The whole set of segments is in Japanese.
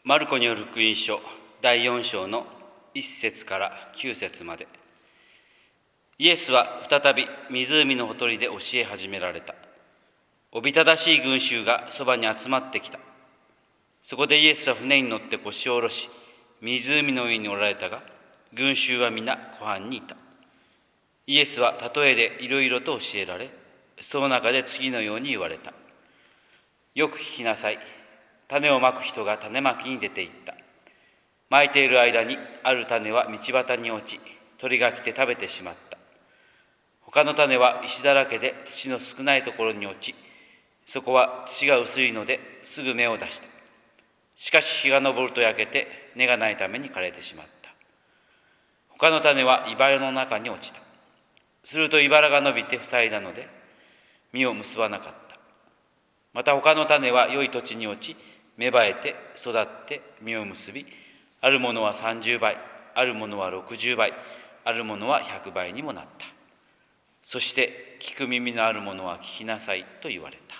マルコによる福音書第4章の1節から9節まで。イエスは再び湖のほとりで教え始められた。おびただしい群衆がそばに集まってきた。そこでイエスは船に乗って腰を下ろし、湖の上におられたが、群衆は皆湖畔にいた。イエスは例えでいろいろと教えられ、その中で次のように言われた。よく聞きなさい。種をまく人が種まきに出て行った。まいている間にある種は道端に落ち、鳥が来て食べてしまった。他の種は石だらけで土の少ないところに落ち、そこは土が薄いのですぐ芽を出した。しかし日が昇ると焼けて根がないために枯れてしまった。他の種は茨の中に落ちた。すると茨が伸びて塞いだので実を結ばなかった。また他の種は良い土地に落ち、芽生えて育って実を結び、あるものは30倍、あるものは60倍、あるものは100倍にもなった。そして聞く耳のあるものは聞きなさいと言われた。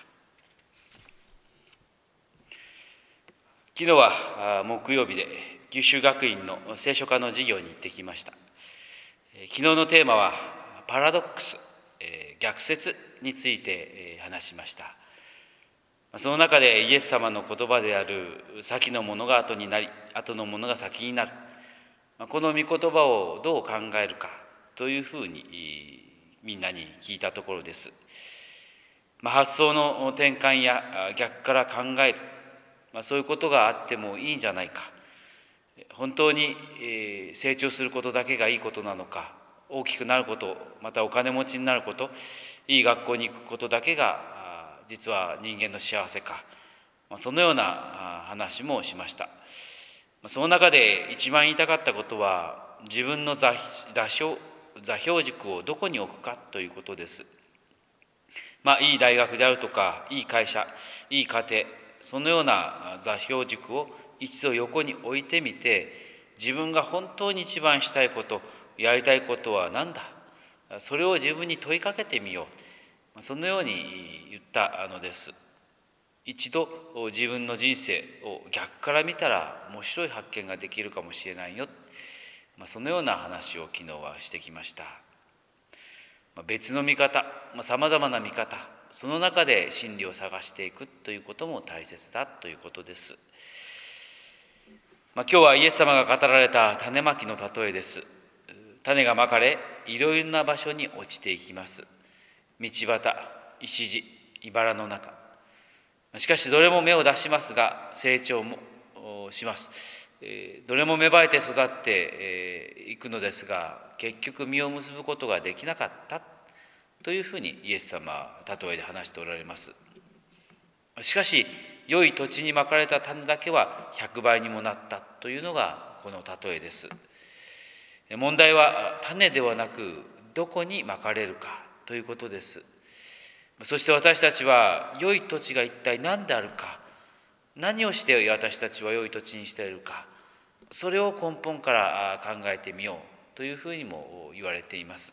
昨日は木曜日で九州学院の聖書科の授業に行ってきました。昨日のテーマはパラドックス、逆説について話しました。その中でイエス様の言葉である先のものが後になり、後のものが先になる。この御言葉をどう考えるかというふうにみんなに聞いたところです。発想の転換や逆から考える、そういうことがあってもいいんじゃないか。本当に成長することだけがいいことなのか、大きくなること、またお金持ちになること、いい学校に行くことだけが実は人間の幸せか、そのような話もしました。その中で一番言いたかったことは、自分の座標軸をどこに置くかということです。いい大学であるとか、いい会社、いい家庭、そのような座標軸を一度横に置いてみて、自分が本当に一番したいこと、やりたいことは何だ、それを自分に問いかけてみよう、そのように言ったのです。一度自分の人生を逆から見たら面白い発見ができるかもしれないよ、そのような話を昨日はしてきました。別の見方、さまざまな見方、その中で真理を探していくということも大切だということです。今日はイエス様が語られた種まきの例えです。種がまかれ、いろいろな場所に落ちていきます。道端、石地、茨の中。しかしどれも芽を出しますが、成長もします。どれも芽生えて育っていくのですが、結局実を結ぶことができなかったというふうにイエス様は例えで話しておられます。しかし良い土地にまかれた種だけは100倍にもなったというのがこの例えです。問題は種ではなくどこにまかれるかということです。そして私たちは良い土地が一体何であるか、何をして私たちは良い土地にしているか、それを根本から考えてみようというふうにも言われています。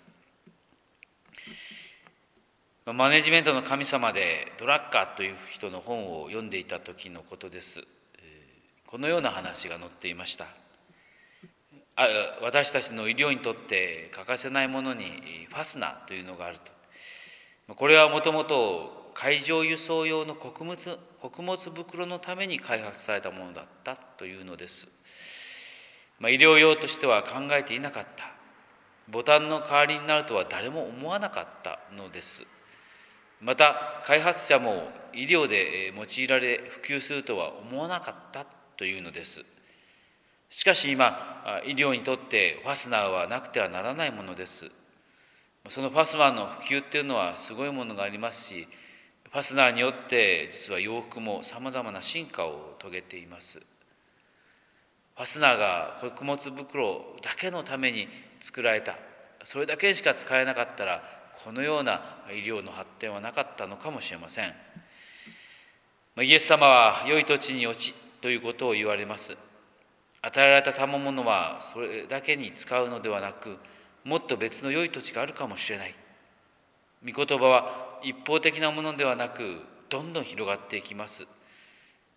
マネジメントの神様でドラッカーという人の本を読んでいた時のことです。このような話が載っていました。私たちの医療にとって欠かせないものにファスナーというのがあると。これはもともと海上輸送用の穀物袋のために開発されたものだったというのです。医療用としては考えていなかった。ボタンの代わりになるとは誰も思わなかったのです。また開発者も医療で用いられ普及するとは思わなかったというのです。しかし今、医療にとってファスナーはなくてはならないものです。そのファスナーの普及っていうのはすごいものがありますし、ファスナーによって実は洋服もさまざまな進化を遂げています。ファスナーが穀物袋だけのために作られた、それだけしか使えなかったら、このような医療の発展はなかったのかもしれません。イエス様は良い土地に落ちということを言われます。与えられた賜物はそれだけに使うのではなく、もっと別の良い土地があるかもしれない。御言葉は一方的なものではなく、どんどん広がっていきます。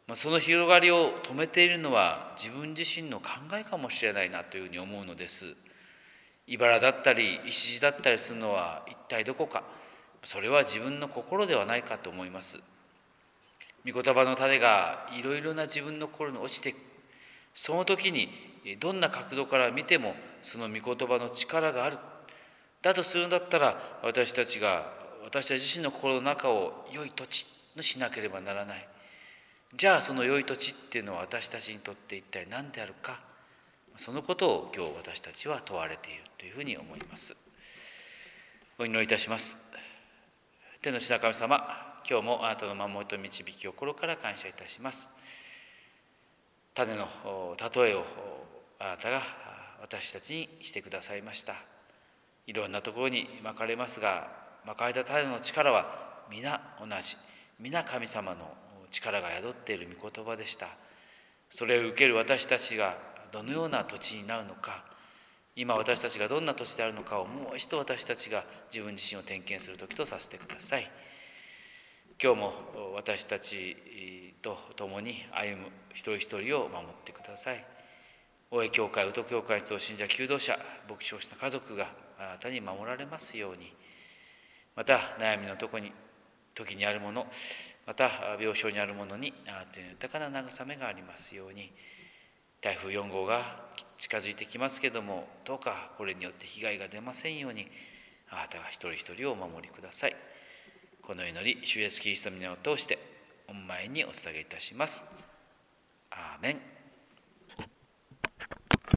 その広がりを止めているのは自分自身の考えかもしれないなというふうに思うのです。茨だったり石地だったりするのは一体どこか、それは自分の心ではないかと思います。御言葉の種がいろいろな自分の心に落ちていく。その時にどんな角度から見てもその御言葉の力がある。だとするんだったら、私たち自身の心の中を良い土地にしなければならない。じゃあその良い土地っていうのは私たちにとって一体何であるか、そのことを今日私たちは問われているというふうに思います。お祈りいたします。天の父な神様、今日もあなたの守りと導きを心から感謝いたします。種の例えをあなたが私たちにしてくださいました。いろんなところにまかれますが、まかれた種の力は皆同じ、皆神様の力が宿っている御言葉でした。それを受ける私たちがどのような土地になるのか、今私たちがどんな土地であるのかをもう一度私たちが自分自身を点検する時とさせてください。今日も私たちと共に歩む一人一人を守ってください。大江教会、宇都教会の信者、求道者、牧師の家族があなたに守られますように。また悩みの時にあるもの、また病床にあるものにあなたの豊かな慰めがありますように。台風4号が近づいてきますけれども、どうかこれによって被害が出ませんように、あなたが一人一人をお守りください。この祈り、主イエスキリストの皆を通して御前にお捧げいたします。アーメン。